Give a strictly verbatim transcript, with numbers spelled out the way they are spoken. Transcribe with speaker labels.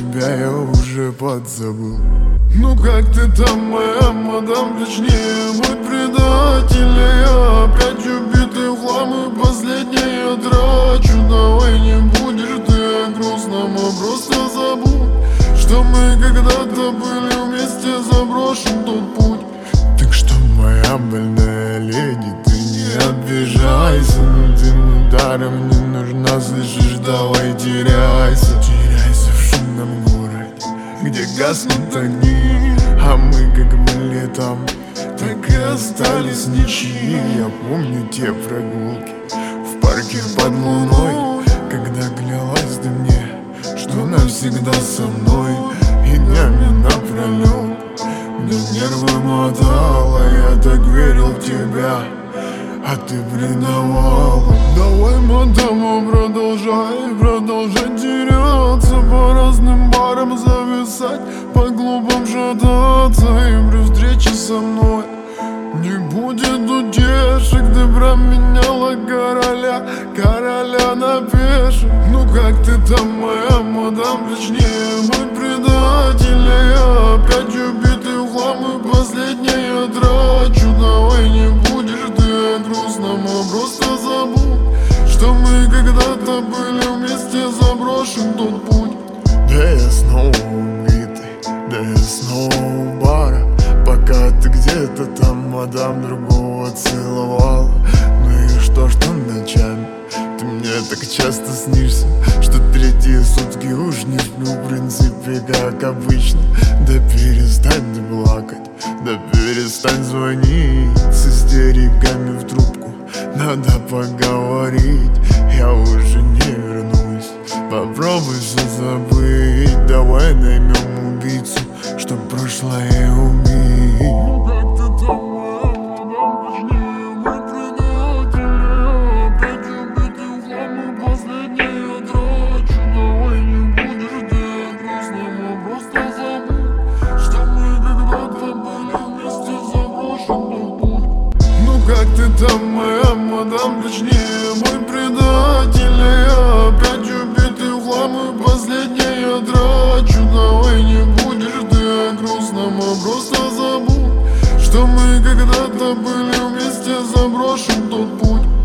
Speaker 1: тебя я уже подзабыл. Ну как ты там, моя мадам, точнее мой предатель? Я опять убитый в хлам и последнее я трачу. Давай не будешь ты о грустном, а просто забудь, что мы когда-то были вместе, заброшен тот путь. Так что, моя больная леди, ты не обижайся, но ты даром не нужна, слышишь, давай теряйся. Теряйся в шумном городе, где гаснут огни, а мы как были там, так и остались ничьи. Я помню те прогулки в парке под луной, когда клялась ты мне, что навсегда со мной. И днями напролет мне нервы мотала, я так верил в тебя, а ты предавала. Давай, мадам, продолжай, продолжай теряться, по разным барам зависать, по клубам шататься, и при встрече со мной не будет утешек. Ты променяла короля, короля на пешек. Ну как ты там, моя мадам, точнее мой предатель? Я опять убитый в хлам и последнее я трачу. Давай не будешь ты о грустном, а просто забудь, что мы когда-то были вместе, заброшен тот путь. Да я снова убитый, да я снова у бара, пока ты где-то там, мадам, другого целовала. Ну и что, что ночами ты мне так часто снишься, что третьи сутки уж не сплю, в принципе, как обычно. Да перестань ты плакать, да перестань звонить с истериками в трубку, надо поговорить, я уже не вернусь. Попробуй все забыть, давай наймем убийцу, чтоб прошлое убить. Ну как ты там, моя мадам, точнее мой предатель? Я опять убитый в хлам и последнее я трачу. Давай не будешь ты о грустном, а просто забудь, что мы когда-то были вместе, заброшен тот путь. Ну как ты там, моя мадам, точнее мой предатель? Я опять убитый в хлам и последнее я трачу. Давай не будешь ты о грустном, а просто забудь, что мы когда-то были вместе, заброшен тот путь.